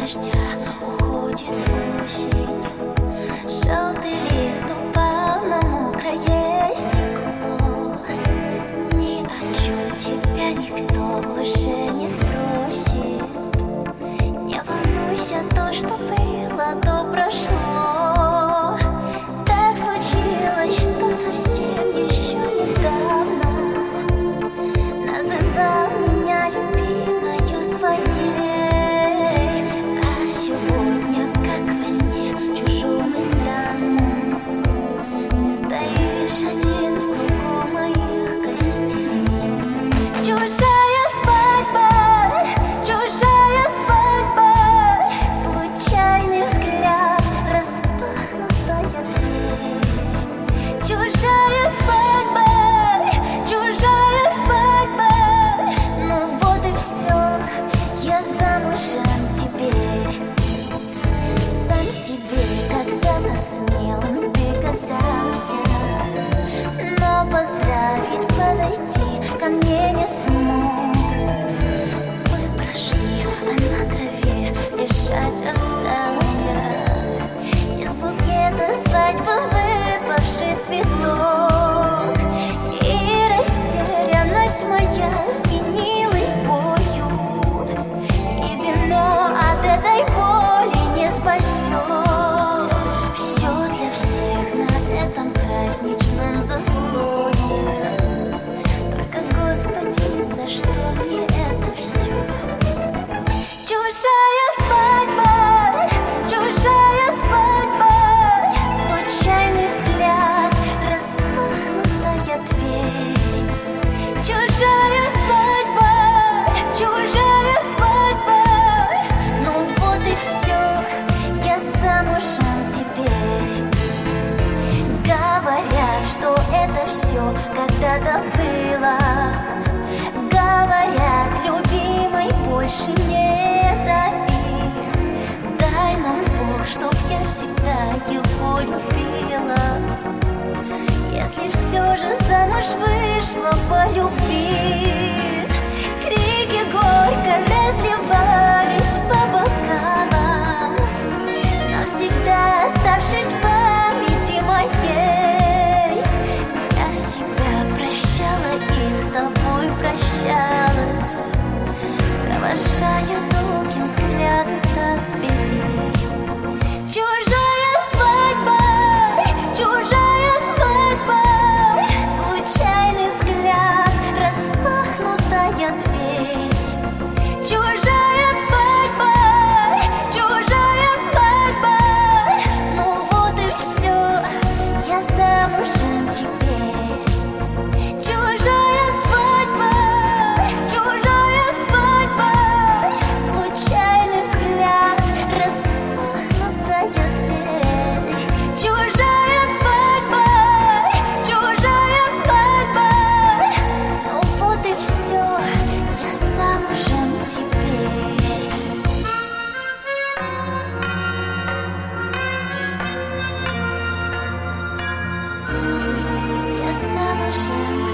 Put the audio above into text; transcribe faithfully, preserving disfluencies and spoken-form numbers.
дождя уходит осень. Желтый лист упал на мокрое стекло. Ни о чем тебя никто уже не спросит. Не волнуйся, то, что было, то прошло. Так случилось, что совсем еще недавно называл меня любимою своей. А сегодня, как во сне, чужом и странном, ты стоишь один в кругу моих гостей. Чужая свадьба, чужая свадьба, случайный взгляд, распахнутая дверь. Чужая свадьба, чужая свадьба, ну вот и все, я замужем теперь. Сам себе когда-то смелым ты казался, но поздравить, подойти ко мне не смог. Мы прошли, а на траве лежать осталось из букета свадьбы выпавший цветок. И растерянность моя сменилась болью, и вино от этой боли не спасет. Все для всех на этом праздничном застолье. Только, Господи, за что мне это все? Чужая свадьба, чужая свадьба, случайный взгляд, распахнутая дверь. Чужая свадьба, чужая свадьба, ну вот и все, я замужем теперь. Говорят, что это все когда-то было. Говорят, любимой, больше не зови. Дай нам Бог, чтоб я всегда его любила. Если все же замуж вышла по любви. Крики горько разливались по бокалам, навсегда оставшись в памяти моей. Я себя прощала и с тобой прощалась, провожая долгим взглядом до дверей. Чужая свадьба, чужая свадьба, случайный взгляд, распахнутая дверь. Чужая свадьба, чужая свадьба, ну вот и все, я замужем теперь. Чужая свадьба, чужая свадьба, случайный взгляд, распахнутая дверь. Чужая свадьба, чужая свадьба, ну вот и все, я замужем теперь. Я замужем